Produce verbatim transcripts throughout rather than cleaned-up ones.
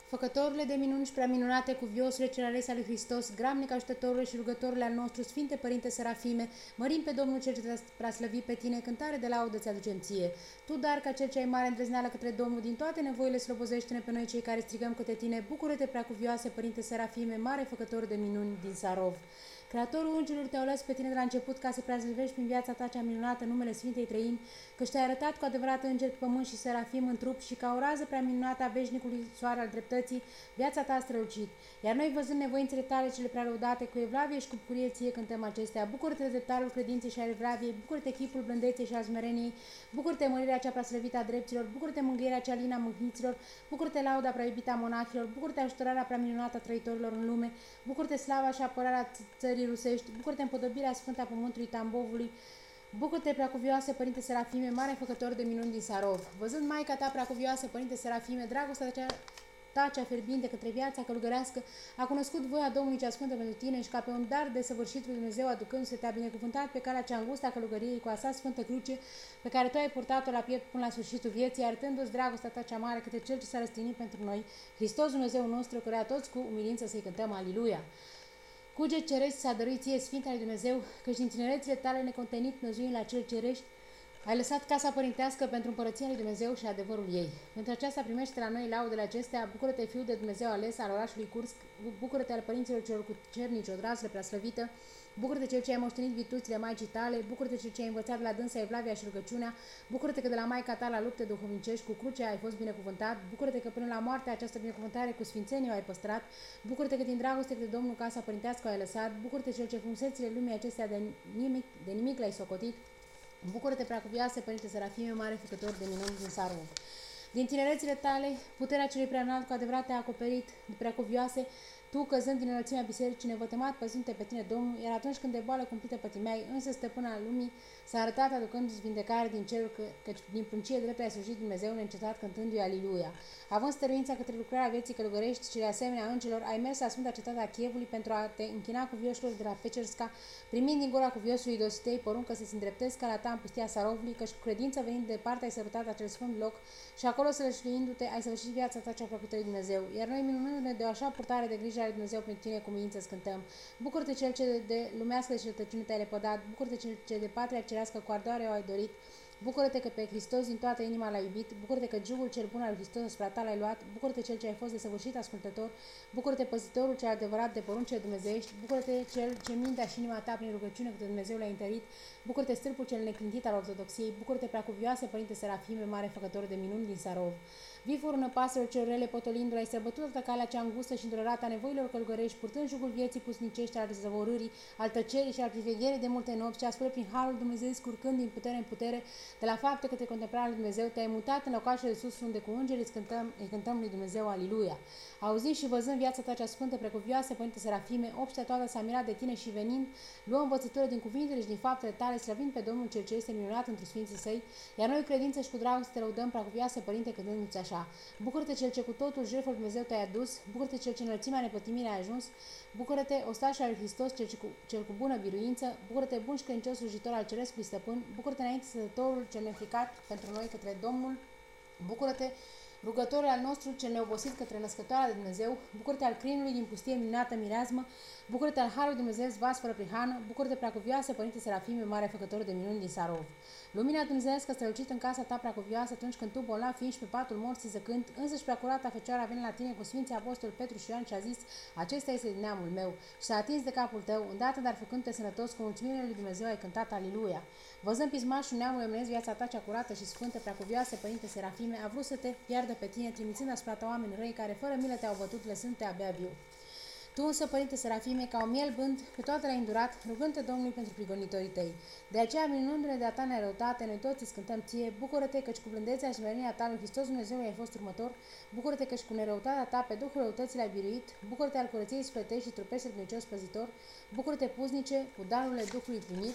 Făcătorule de minuni și prea minunate, cuviosule cel ales al lui Hristos, gramnic ajutătorule și rugătorule al nostru, Sfinte Părinte Serafime, mărim pe Domnul cel ce te-a preaslăvit pe tine, cântare de laudă ți aducem ție. Tu, dar ca cel ce ai mare îndrăzneală către Domnul, din toate nevoile slobozește-ne pe noi cei care strigăm către tine, bucură-te preacuvioase Părinte Serafime, mare făcător de minuni din Sarov. Creatorul îngerilor te-au ales pe tine de la început ca să preazlăvești prin viața ta cea minunată numele Sfintei Trăimi, căci te-ai arătat cu adevărat înger pe pământ și serafim în trup și ca o rază prea minunată a veșnicului soare al dreptății, viața ta a strălucit. Iar noi, văzând nevoințele tale cele prea lăudate, cu evlavie și cu bucurie ție cântăm acestea. Bucură-te de talul credinței și al evlaviei, bucură-te chipul blândeței și al smereniei, bucură-te mărirea cea prea slăvită a dreptilor, bucură-te mângâierea cea lină a mâhniților, bucură-te lauda prea iubită a monahilor, bucură-te ajutorarea prea minunată a trăitorilor în lume, bucură-te slava și apărarea țării rusești, bucură-te împodobirea sfântă a pământului Tambovului, bucură-te preacuvioase Părinte Serafime, mare făcător de minuni din Sarov. Văzând Maica ta preacuvioase Părinte Serafime, dragostea cea ta cea fierbinte către viața călugărească, a cunoscut voia Domnului cea sfântă pentru tine și ca pe un dar de săvârșit lui Dumnezeu aducându-se te-a binecuvântat pe calea cea îngustă a călugăriei cu a sa sfântă cruce pe care tu ai purtat-o la piept până la sfârșitul vieții, arătându-ți dragostea ta cea mare către Cel ce s-a răstignit pentru noi, Hristos Dumnezeu nostru, căruia toți cu umilință să-i cântăm Aliluia. Cuget cerești s-a dăruit ție, Sfinte al lui Dumnezeu, căci din tinerețile tale necontenit năzuind la cel cerești, ai lăsat casa părintească pentru împărăția lui Dumnezeu și adevărul ei. Pentru aceasta primește la noi laudele acestea, bucură-te, Fiul de Dumnezeu ales al orașului Kursk, bucură-te al părinților celor cu cernici, o drazlă preaslăvită, bucură-te cel ce ai moștenit virtuțile Maicii tale, bucură-te cel ce ai învățat de la dânsa evlavia și rugăciunea, bucură-te că de la Maica ta la lupte duhovnicești cu crucea ai fost binecuvântat, bucură-te că până la moarte această binecuvântare cu sfințenie o ai păstrat, bucură-te că din dragoste de Domnul casa părintească o ai lăsat, bucură-te cel ce frumusețile lumii acestea de nimic, de nimic le-ai socotit, bucură-te preacuvioase Părinte Serafime, mare făcător de minuni din Sarov. Din tinerețile tale, puterea celui preanalt cu adevărat te-a acoperit de preacuvioase, tu, căzând din înălțimea bisericii, nevătămat, păzându-te pe tine, Domnul, iar atunci când de boală cumplită pătimeai, însă stăpâna lumii s-a arătat aducându-ți vindecare din cer, că, căci din pruncie drept ai slujit Dumnezeu neîncetat cântându-i Aliluia. Având stăruința către lucrarea vieții călugărești și de asemenea îngelor, ai mers la Sfânta Cetate a Chievului pentru a te închina cuvioșilor de la Pecerska, primind din gura cuviosului Dositei poruncă să-ți îndreptezi calea ta în pustia Sarovului, căci cu credință venind de departe ai sărutat acel sfânt loc și acolo sălășluindu-te ai săvârșit viața ta cea plăcută lui Dumnezeu. Iar noi, minunându-ne de o așa purtare de grijă a lui Dumnezeu pentru tine, cu milință cântăm. Bucură-te cel ce de, de lumească deșertăciune te-ai lepădat, bucură-te cel ce de patria cerească cu ardoare o ai dorit, bucură-te că pe Hristos din toată inima l-ai iubit, bucură-te că jugul cel bun al lui Hristos asupra ta l-ai luat, bucură-te cel ce ai fost desăvârșit ascultător, bucură-te păzitorul cel adevărat de poruncile dumnezeiești, bucură-te cel ce mintea și inima ta prin rugăciune către Dumnezeu l-ai întărit, bucură-te stâlpul cel neclintit al ortodoxiei, bucură-te preacuvioase Părinte Serafime, mare făcător de minuni din Sarov. Vifurul năpastelor celor rele potolindu ai străbătut toată calea cea îngustă și îndurărată a nevoilor călugărești, purtând jugul vieții pusnicești, al zăvorârii, al tăcerii și al privegherii de multe nopți, ce ascultă prin harul Dumnezeu scurcând din putere în putere, de la faptul către contemplarea lui Dumnezeu, te-ai mutat în locașul de sus, unde cu îngerii îți cântăm, îi cântăm lui Dumnezeu, Aliluia. Auzind și văzând viața ta cea sfântă, precuvioasă, Părinte Serafime, obștea toată s-a mirat de tine și venind, luă învățătură din cuvintele și din faptele tale, slăvind pe Domnul cel ce este minunat într sfinții săi, iar noi credință și cu dragoste te lăudăm, precuvioasă Părinte, cântându-ți așa. Bucură-te cel ce cu totul jertful Dumnezeu te-ai adus, bucură-te cel ce înălțimea nepătimirii ai ajuns, bucură-te ostașul al lui Hristos, cel, cu, cel cu bună biruință, bucură-te bun și credincios slujitor al Cerescului Stăpân, bucură-te înainte Sătătorul cel neînfricat pentru noi către Domnul, bucură-te rugătorul al nostru cel neobosit către născătoarea de Dumnezeu, bucură-te al crinului din pustie minunată mireazmă, bucură-te al harului Dumnezeu vas fără prihană, bucură-te preacuvioasă Părinte Serafime, mare făcător de minuni din Sarov. Lumina dumnezeiască strălucit în casa ta preacuvioasă atunci când tu, bolnav, fiind și pe patul morții zăcând, însăși preacurata Fecioara vine la tine cu Sfinții Apostoli Petru și Ioan și a zis, acesta este din neamul meu și s-a atins de capul tău, îndată dar făcându-te sănătos cu mulțumirile lui Dumnezeu ai cântat Aliluia. Văzând pismașul neamului omenesc viața ta cea curată și sfântă, preacuvioasă Părinte Serafime, a vrut să te piardă pe tine, trimițând asupra ta oameni răi care fără milă te-au bătut, lăsându-te abia viu. Tu însă, Părinte Serafime, ca un miel bând, pe toate le-ai îndurat, rugând-te Domnului pentru prigonitorii tăi. De aceea, minunându-ne de a ta nerăutate, noi toți îți cântăm ție, bucură-te căci cu blândețea și smerenia ta lui Hristos Dumnezeu ai fost următor, bucură-te căci cu nerăutatea ta pe Duhul răutății l-ai biruit, bucură-te al curăției sufletești și trupești sărbunicios păzitor, bucură-te puznice cu darurile Duhului primit,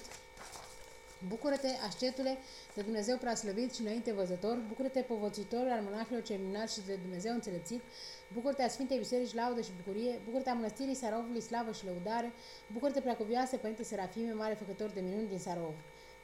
bucură-te, ascetule, de Dumnezeu preaslăvit și înainte văzător, bucură-te, povățuitorul al monahilor cel minunat și de Dumnezeu înțelepțit, bucură-te a Sfintei Biserici, laudă și bucurie, bucură-te a Mănăstirii Sarovului, slavă și lăudare, bucură-te, preacuvioase Părinte Serafime, mare făcător de minuni din Sarov.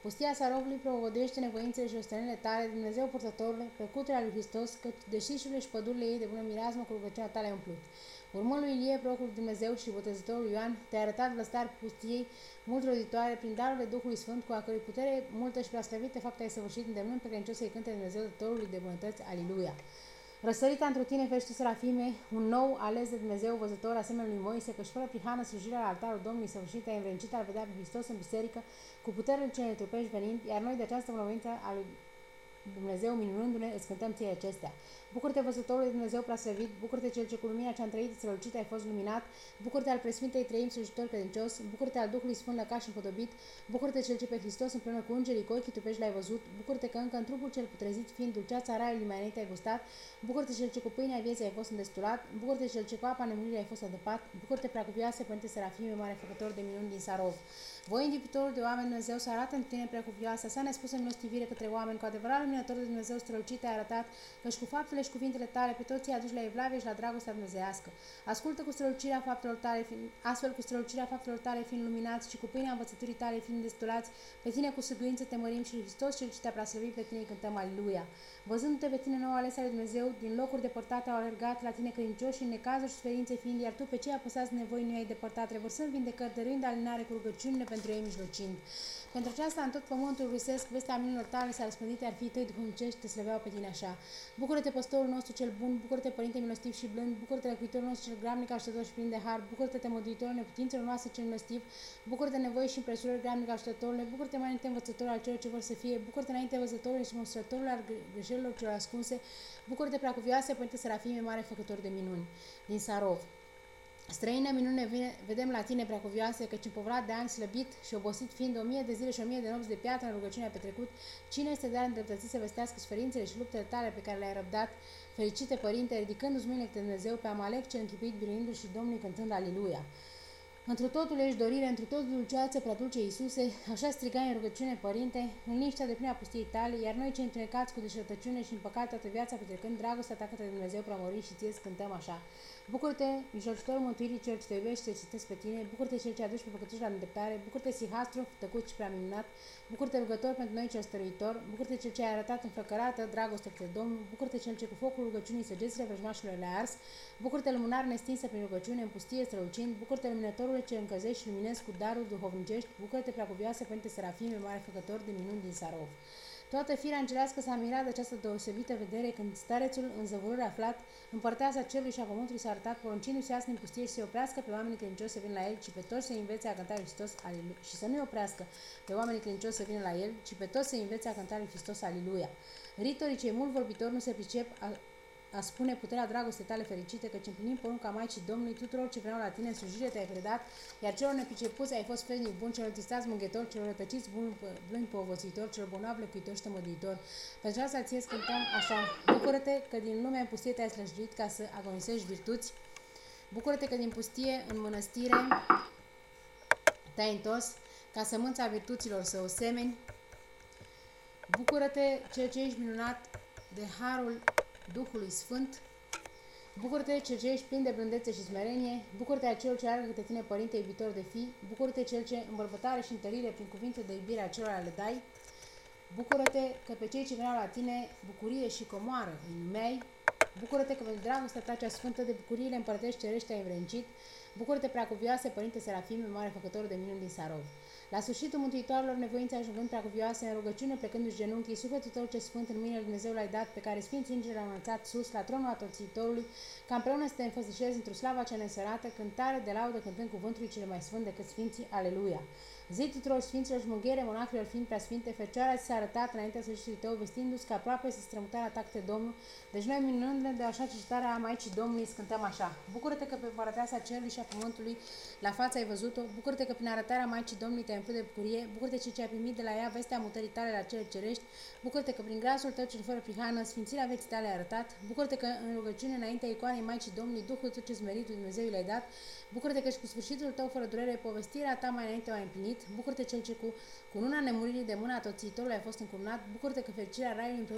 Pustia Sarovului provodește nevoințele și ostenele tale, Dumnezeu purtătorule, plăcutul al lui Hristos, căci deșișurile și pădurile ei de bună mireasmă cu rugăciunea tale ai umplut. Urmând lui Ilie, procul lui Dumnezeu și botezătorul Ioan, te-a arătat vlăstar pustiei mult roditoare prin darurile Duhului Sfânt, cu a cărui putere multă și preaslăvită faptă ai săvârșit, îndemnând pe credincios să-i cânte Dumnezeu dătorului de bunătăți. Aliluia! Răsărita într-o tine, ferește serafime, un nou ales de Dumnezeu, văzător, asemenea lui Moise, căci fără prihană slujirea la altarul Domnului săvârșită, ai învrednicit al vedea pe Hristos în biserică, cu puterile cele trupești venind, iar noi de această bunăvoință a lui Dumnezeu, minunându-ne, îți cântăm ție acestea. Bucur-te, văzătorul de Dumnezeu preaslăvit, bucur-te cel ce cu lumina ce-a întrăit strălucit ai fost luminat, bucur-te al presfintei treimi slujitor credincios, bucur-te al Duhului Sfânt lăcaș împodobit, bucur-te cel ce pe Hristos împreună cu îngerii cu ochii trupești l-ai văzut, bucur-te că încă în trupul cel putrezit, fiind dulceața raiului mai înainte ai gustat, bucur-te cel ce cu pâinea vieții ai fost îndestulat, bucur-te cel ce cu apa nemuririi ai fost adăpat, bucur-te preacuvioase Părinte Serafime, mare făcător de minuni din Sarov. Voi, individualul de oameni, Dumnezeu să arată în tine preacuvioasă, să ne spusă milostivire către oameni, cu adevărat luminător de Dumnezeu strălucit ai arătat, căci cu faptele și cuvintele tale pe toți îi aduci la evlavie și la dragostea dumnezeiască. Ascultă cu strălucirea faptelor tale, fiind, astfel cu strălucirea faptelor tale fiind luminați și cu pâinea învățăturii tale fiind destulați, pe tine cu săduință te mărim și Hristos cel ce te-a preaslăvit, pe tine îi cântăm Aliluia. Văzându-te pe tine nou ales al lui Dumnezeu, din locuri depărtate au alergat la tine credincioși și în necazuri și suferințe fiind, iar tu pe cei apăsați nevoi nu i-ai depărtat, revărsând vindecări, dăruind alinare cu rugăciunile pentru ei mijlocind. Pentru aceasta, în tot pământul rusesc, vestea minunilor tale s-a răspândit, iar fiii tăi duhovnicești te slăveau pe tine așa. Bucură-te, păstorul nostru cel bun, bucură-te, Părinte milostiv și blând, bucură-te, locuitorul nostru cel gramnic, așteptător și plin de har, bucură-te, temăduitorul neputințelor noastre cel milostiv, bucură-te, nevoi și împresurări gramnic așteptătorule, bucură-te mai înainte învățător al celor ce vor să fie, bucură-te înainte văzătorului și măsurătorul al greșelilor celor ascunse, bucură-te, preacuvioase, Părinte Serafime, mare făcător de minuni. Din Sarov. Străină minune vine, vedem la tine, preacuvioase, căci împovărat de ani, slăbit și obosit fiind o mie de zile și o mie de nopți de piatră în rugăciunea petrecut, cine este de îndreptățit să vestească suferințele și luptele tale pe care le-ai răbdat, fericite Părinte, ridicându-ți mâinile de Dumnezeu pe Amalec cel închipuit, biruindu-l și Domnului cântând Aliluia. Întru totul ești dorire, întru totul dulceață, prea dulce Iisuse, așa strigai în rugăciune, Părinte, în liniștea de plină pustiei tale, iar noi cei întunecați cu deșertăciune și în păcat toată viața petrecând, dragostea ta către Dumnezeu preamărit și ție cântăm așa. Bucură-te, mijlocitorul mântuirii, cel ce te iubește, ce citesc pe tine, bucură-te cel ce aduci pe păcătoși la îndreptare, bucură-te Sihastru, tăcut și prea minunat, bucură-te rugător pentru noi cel stăruitor, bucură-te cel ce ai arătat înflăcărată dragoste către Domnul, bucură-te cel ce cu focul rugăciunii săgețile vrăjmașilor le-a ars, bucură-te lumânare nestinsă prin rugăciune, în pustie strălucind, bucură-te luminătorule ce încălzești și luminezi cu darul duhovnicești, bucură-te preacuvioase Părinte Serafime, mare făcător de minuni din Sarov. Toată firea îngerească s-a mirat de această deosebită vedere când starețul în zăvorâre aflat, împărteasa cerului și a pământului s-a arătat, poruncindu-se asta în pustie și să oprească pe oamenii credincioși să vină la el, ci pe toți să învețe a cânta lui Hristos Aliluia. Și să nu oprească pe oamenii credincioși să vină la el, ci pe toți să învețe a cânta lui Hristos Aliluia. Ritorii cei mult vorbitori nu se pricep a, a spune puterea dragostei tale fericite, căci împlinim porunca Maicii Domnului tuturor ce vreau la tine în slujire te-ai predat, iar celor nepricepuți ai fost frednic bun, celor tristați mânghetor, celor rătăciți bun, blând povățuitor, celor bolnavi lăcuitor și tămăduitor. Pentru asta ție cântăm așa, bucură-te că din lumea în pustie te-ai slăjduit ca să agonisești virtuți, bucură-te că din pustie în mănăstire te-ai întors ca sămânța virtuților să o semeni, bucură-te cel ce ești minunat de harul Duhului Sfânt, bucură-te cel ce ești plin de blândețe și smerenie, bucură-te a celor ce alergă către tine, Părinte iubitor de fii, bucură-te cel ce îmbărbătare și întărire prin cuvinte de iubire a celor le dai, bucură-te că pe cei ce vreau la tine bucurie și comoară îi numeai, bucură-te că pentru dragostea ta cea sfântă de bucuriile împărătești cerești ai învrednicit, bucură-te preacuvioase Părinte Serafime, mare făcător de minuni din Sarov. La sfârșitul Mântuitoarelor nevoințe ajungând preacuvioase în rugăciune, plecându-și genunchii, sufletul tău ce sfânt în mâinile lui Dumnezeu l-ai dat, pe care Sfinții Îngeri l-au înălțat sus, la tronul atorțitorului, ca împreună să te înfățișezi într-o slava cea nesărată, cântare de laudă cântând cuvântului cel mai sfânt decât Sfinții, Aleluia! Zi tuturor Sfinților și mânghiere monachilor fiind preasfinte, Fecioara ți s-a arătat înaintea sfârșitului tău, vestindu-ți că aproape să strămutarea ta către Domnul. Deci noi, minunându-ne de așa cercetare a Maicii Domnului, îți cântăm așa. Bucură-te că pe împărăteasa cerului și a pământului la fața ai văzut-o, bucură-te că prin arătarea Maicii Domnului te-ai umplut de bucurie, bucură-te ce ce ai primit de la ea vestea mutării tale la cele cerești, bucură-te că prin glasul tău cel fără prihană, sfințirea vieții tale ai arătat, bucură-te că în rugăciune înaintea icoanei Maicii Domnului, Duhul tău ce smerit lui Dumnezeu le-ai dat, bucură-te că și cu sfârșitul tău fără durere, povestirea ta mai înainte o ai împlinit, bucură-te cel ce cu cununa nemuririi de mâna toțiitorului ai fost încurnat, bucură-te că fericirea raiului împreună,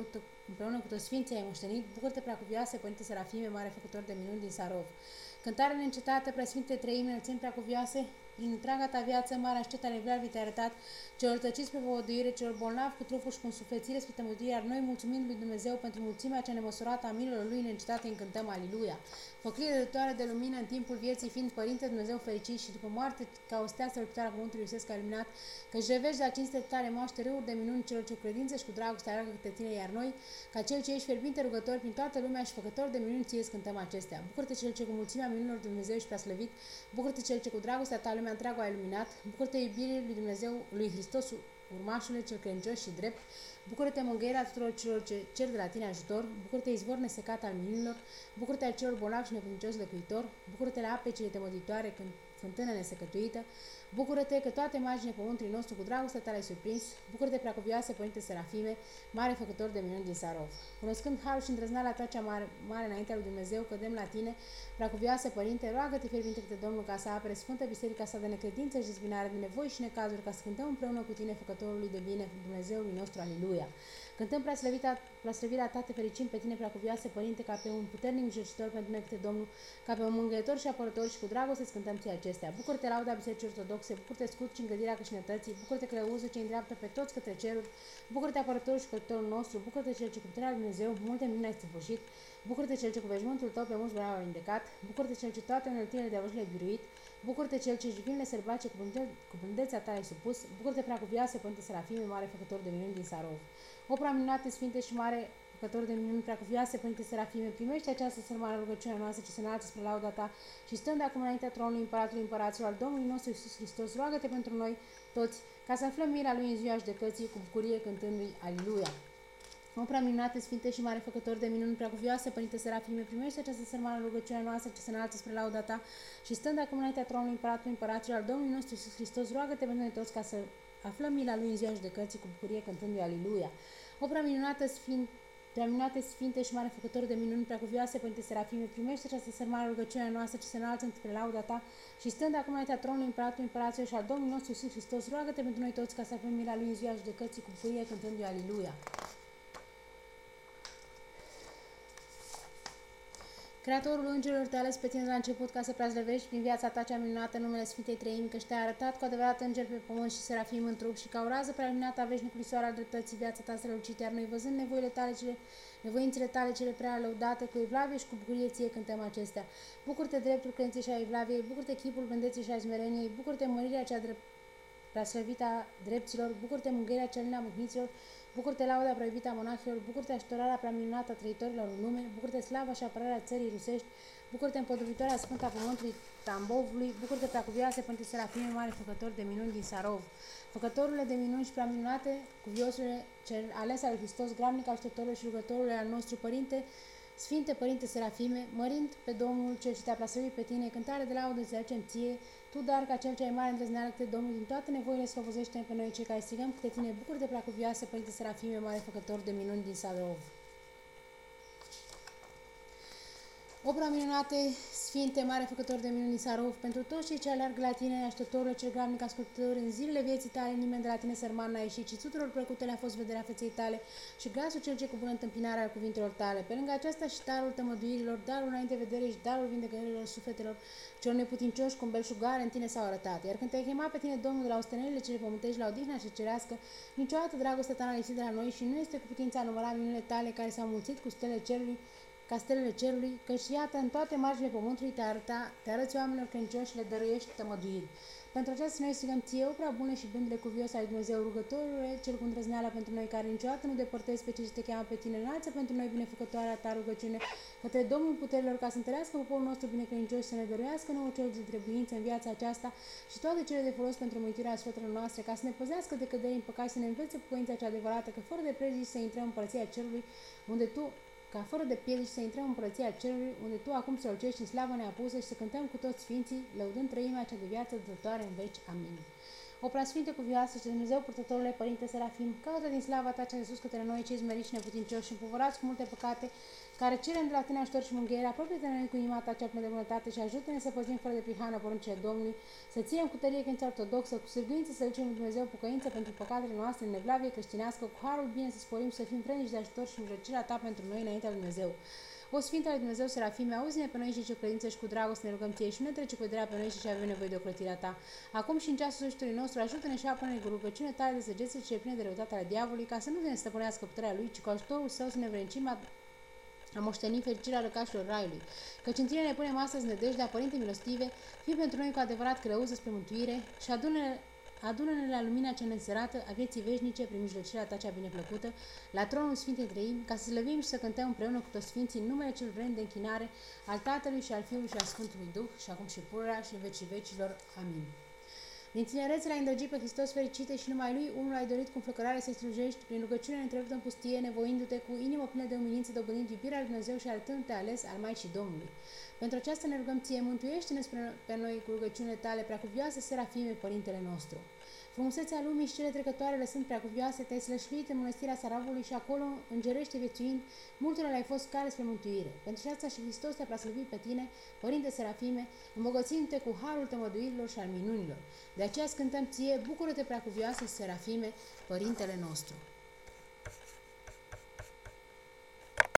împreună cu toți sfinții ai moștenit, bucură-te, preacuvioase, Părinte Serafime, mare făcător de minuni din Sarov. Cântare neîncetată, preasfinte treime, înălțimi preacuvioase, din întreaga ta viață, mare aștept ale Evlavii te-ai arătat, celor tăciți pe văvăduire, celor bolnavi cu trupul și cu însuflețire spre tămăduire, iar noi, mulțumind lui Dumnezeu pentru mulțimea cea nemăsurată a milelor lui neîncetate, încântăm Aliluia. Făclire dătoare de lumină în timpul vieții, fiind Părinte Dumnezeu fericit și după moarte, ca o stea strălucitoare a pământului Iusesc a iluminat, că-și revești la cinste tale moaște râuri de minuni celor ce cu credință și cu dragoste alergă către tine, iar noi, ca cel ce ești fierbinte rugători prin toată lumea și făcător de minuni, ție cântăm acestea. Bucură-te cel ce cu mulțimea minunilor Dumnezeu și preaslăvit, bucură-te cel ce cu dragostea ta lumea întreagă a iluminat, bucură-te iubirii lui Dumnezeu, lui Hristos, urmașule cel credincios și drept, bucură-te mângâierea tuturor celor ce cer de la tine ajutor, bucură-te izvor nesecat al minunilor, bucură-te al celor bolnavi și neputincios lăcuitor, bucură-te la ape cele temăditoare când fântână nesecătuită, bucură-te că toate marginile pământului nostru cu dragostea ta l-ai surprins, bucură-te, preacuvioase, Părinte Serafime, mare făcător de minuni din Sarov. Cunoscând harul și îndrăznala ta cea mare, mare înaintea lui Dumnezeu, cădem la tine, preacuvioase, Părinte, roagă-te fierbinte către Domnul ca să apere Sfântă Biserica sa de necredință și dezbinare, de nevoi și necazuri, ca să cântăm împreună cu tine, Făcătorului de bine, Dumnezeului nostru, Aliluia. Cântăm preaslăvirea ta, te fericim pe tine, preacuvioase, Părinte, ca pe un puternic mijlocitor pentru noi către Domnul, ca pe un mângâietor și apărător și cu dragoste îți cântăm ție acestea. Bucură-te, lauda Bisericii Ortodoxe, bucură-te, scut și îngădirea creștinătății, bucură-te, călăuzul ce îndreaptă pe toți către ceruri, bucură-te, apărătorul și călătorul nostru, bucură-te, cel ce cu puterea lui Dumnezeu multe minuni ai stăpâșit, bucură-te, cel ce cu veșmântul tău pe mulți bolnavi ai vindecat, bucură-te, cel ce toate înălțirile de avârșile ai biruit, bucură-te, cel ce jivinile sărbace cu, cu blândețea ta ai supus, bucură-te, preacuvioase, Părinte Serafime, mare făcător de minuni din Sarov. O prea minunate, sfinte și mare făcător de minuni, preacuvioase, Părinte Serafime, primește această sărmană rugăciunea noastră ce se înalță spre lauda ta și stând acum înaintea tronului Împăratului Împăraților al Domnului nostru Iisus Hristos, roagă-te pentru noi toți, ca să aflăm mira lui în ziua judecății cu bucurie cântându-i Aliluia. O prea minunate, sfinte și mare făcător de minuni, preacuvioase, Părinte Serafime, primește această sărmană rugăciunea noastră ce se înalță spre lauda ta și stând acum înaintea tronului Împăratului Împăraților al Domnului nostru Iisus Hristos, roagă-te pentru noi toți ca să aflăm mila lui în ziua judecății cu bucurie cântându-i Aliluia. O prea minunată, sfinte, prea minunate, sfinte și mare făcător de minuni, preacuvioase, Părinte Serafime, primește această sărmană rugăciunea noastră ce se înalță spre lauda ta și stând acum înaintea tronului Împăratului Împăraților și al Domnului nostru Iisus Hristos, roagă-te pentru noi toți ca să aflăm mila lui în ziua judecății cu bucurie cântându-i Aliluia. Creatorul îngerilor te-a ales pe tine la început ca să preazlăvești prin viața ta cea minunată numele Sfintei Treimi, că te-a arătat cu adevărat înger pe pământ și serafim în trup și ca o rază prea luminată a veșnicului soare al dreptății viața ta strălucită, iar noi văzând nevoile tale cele, nevoințele tale cele prea lăudate cu evlavie și cu bucurie ție cântăm acestea. Bucură-te dreptul credinței și a evlaviei, bucură-te chipul blândeții și a smereniei, bucură-te mărirea cea drept, preaslăvită a drepților, bucură-te mângâierea cea lină a mâhniților, bucură-te lauda proibită a monahilor, bucură-te ajutorarea prea minunată a trăitorilor în lume, bucură-te slava și apărarea țării rusești, bucură-te împodobitoarea sfântă a pământului Tambovului, bucură-te preacuvioase, Părinte Serafime, mare făcător de minuni din Sarov. Făcătorule de minuni și prea minunate, cuviosule cel ales al Hristos, gramnic ajutorul și rugătorul al nostru Părinte, Sfinte Părinte Serafime, mărind pe Domnul cel ce te-a plasărit pe tine, cântare de laudă îți aducem ție, tu, dar ca cel ce ai mare îndrăzneală câte Domnul, din toate nevoile sfăvăzește pe noi cei care strigăm câte tine, bucură-te preacuvioase, Părinte Serafime, mare făcător de minuni din Sarov. O prea minunate, Sfinte, mare făcător de minuni din Sarov, pentru toți cei ce alergă la tine, așteptorul cel gramnic ascultător, în zilele vieții tale, nimeni de la tine sărman n-a ieșit, ci tuturor plăcute le-a fost vederea feței tale și glasul cel ce cu bună întâmpinare al cuvintelor tale. Pe lângă aceasta și darul tămăduirilor, darul înainte vedere și darul vindecărilor sufletelor celor neputincioși cum belșugare în tine s-au arătat. Iar când te-ai chemat pe tine, Domnul, de la ostenerile cele pământești la odihna și cerească, niciodată dragostea ta n-a lipsit de la noi și nu este cu putința a număra minunile tale care s-au mulțit cu stele cerului, ca stelele cerului, căci iată, în toate marginile pământului te, arăta, te arăți oamenilor credincioși și le dăruiești tămăduiri. Pentru aceasta noi strigăm ție, o prea bună și blândele cuvios ai Dumnezeu, rugătorule, cel cu îndrăzneala pentru noi, care niciodată nu depărtezi pe cei ce te cheamă pe tine, înalță pentru noi binefăcătoarea ta rugăciune către Domnul puterilor, ca să întărească poporul nostru binecredincios și să ne dăruiască nouă cel de trebuință în viața aceasta și toate cele de folos pentru mântuirea sfătelor noastre, ca să ne păzească de căderi în păcat și să ne învețe pocăința cea adevărată, că fără de prejudicii să intrăm în împărăția cerului, unde tu ca fără de piedici să intrăm în împărăția cerului, unde tu acum strălucești în slavă neapusă și să cântăm cu toți sfinții, lăudând trăimea cea de viață dătătoare în veci. Amin. O preasfinte cuvioasă și Dumnezeu purtătorule, Părinte Serafim, caută din slava ta cea de sus către noi, cei zmeriți și neputincioși și împovărați cu multe păcate, care cerem de la tine ajutor și mângâiere, apropie-te de noi cu inima ta cea plină de bunătate și ajută-ne să păzim fără de prihană poruncile Domnului, să ținem cu tărie credința ortodoxă, cu sârguință să ducem în Dumnezeu pocăință pentru păcatele noastre în evlavie creștinească, cu harul bine să sporim, să fim vrenici de ajutor și mijlocirea ta pentru noi înaintea lui Dumnezeu. O Sfinte al Dumnezeu, Serafime, auzi-ne pe noi și ce credință și cu dragoste ne rugăm ție și nu ne trece cu vederea pe noi și ce avem nevoie de ocrotirea ta. Acum și în ceasul sfârșitului nostru, ajută-ne și apără-ne cu rugăciune tale de săgeți și pline de răutate ale diavolului, ca să nu ne stăpânească puterea lui, ci cu ajutorul său să ne vrăncim a, a moșteni fericirea răcașilor raiului. Căci în tine ne punem astăzi nădejdea, Părinte milostive, fii pentru noi cu adevărat călăuză spre mântuire și adună Adună-ne la lumina cea neînserată a vieții veșnice prin mijlocirea ta cea bineplăcută, la tronul Sfintei Treimi, ca să slăvim și să cântăm împreună cu toți Sfinții în numele cel vrem de închinare al Tatălui și al Fiului și al Sfântului Duh, și acum și pururea și în vecii vecilor. Amin. Din tinerețe l-ai îndrăgit pe Hristos fericite și numai lui unul ai dorit cu înflăcărare să-i slujești, prin rugăciune întreruptă în pustie, nevoindu-te cu inimă plină de umilință, dobândind iubirea lui Dumnezeu și arătându-te ales al Maicii Domnului. Pentru aceasta ne rugăm ție, mântuiește-ne pe noi cu rugăciunile tale, preacuvioase Serafime, Părintele nostru. Frumusețea lumii și cele trecătoare lăsând preacuvioase, te-ai slășluit în mănăstirea Saravului și acolo, îngerește viețuind, multora le-ai fost cale spre mântuire. Pentru aceasta și Hristos te-a preaslăvit pe tine, Părinte Serafime, îmbogățindu-te cu harul tămăduirilor și al minunilor. De aceea cântăm ție, bucură-te preacuvioase Serafime, Părintele nostru.